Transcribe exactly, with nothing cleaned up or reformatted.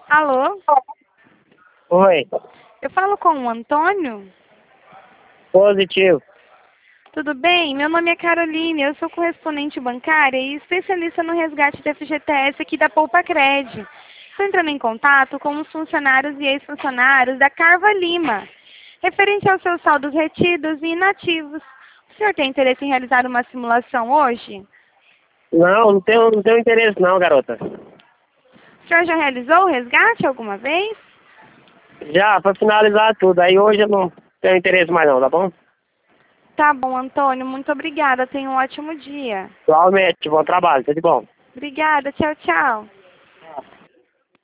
Alô? Oi, Eu falo com o Antônio? positivo. Tudo bem? Meu nome é Caroline, eu sou correspondente bancária e especialista no resgate da F G T S aqui da Poupa Cred. Estou entrando em contato com os funcionários e ex-funcionários da Carva Lima, referente aos seus saldos retidos e inativos. O senhor tem interesse em realizar uma simulação hoje? Não, não tenho, não tenho interesse não, garota. O senhor já realizou o resgate alguma vez? Já, para finalizar tudo. Aí hoje eu não tenho interesse mais não, tá bom? Tá bom, Antônio, muito obrigada. Tenha um ótimo dia. Igualmente, bom trabalho, tudo de bom. Obrigada, tchau, tchau.